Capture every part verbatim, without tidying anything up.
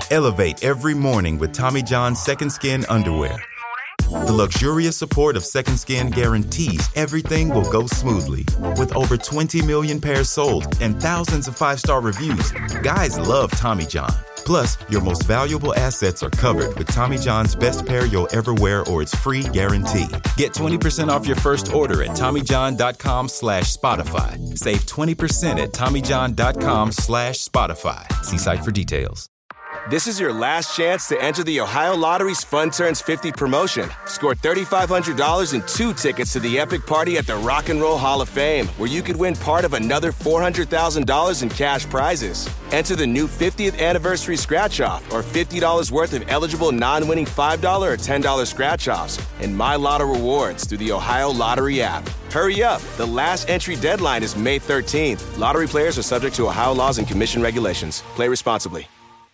Elevate every morning with Tommy John's Second Skin underwear. The luxurious support of Second Skin guarantees everything will go smoothly. With over twenty million pairs sold and thousands of five-star reviews, guys love Tommy John. Plus, your most valuable assets are covered with Tommy John's best pair you'll ever wear or its free guarantee. Get twenty percent off your first order at TommyJohn.com slash Spotify. Save twenty percent at TommyJohn.com slash Spotify. See site for details. This is your last chance to enter the Ohio Lottery's Fun Turns fifty promotion. Score three thousand five hundred dollars and two tickets to the epic party at the Rock and Roll Hall of Fame, where you could win part of another four hundred thousand dollars in cash prizes. Enter the new fiftieth anniversary scratch-off or fifty dollars worth of eligible non-winning five dollars or ten dollars scratch-offs and My Lotto rewards through the Ohio Lottery app. Hurry up. The last entry deadline is May thirteenth. Lottery players are subject to Ohio laws and commission regulations. Play responsibly.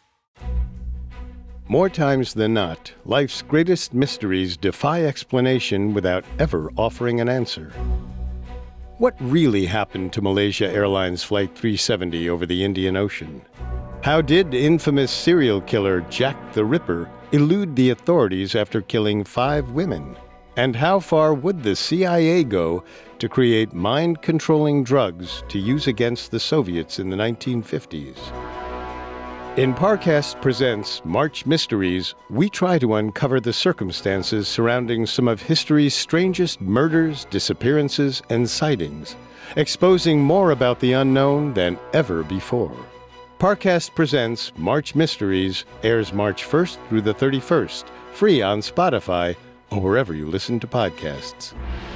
More times than not, life's greatest mysteries defy explanation without ever offering an answer. What really happened to Malaysia Airlines Flight three seventy over the Indian Ocean? How did infamous serial killer Jack the Ripper elude the authorities after killing five women? And how far would the C I A go to create mind-controlling drugs to use against the Soviets in the nineteen fifties? In Parcast Presents March Mysteries, we try to uncover the circumstances surrounding some of history's strangest murders, disappearances, and sightings, exposing more about the unknown than ever before. Parcast Presents March Mysteries airs March first through the thirty-first, free on Spotify or wherever you listen to podcasts.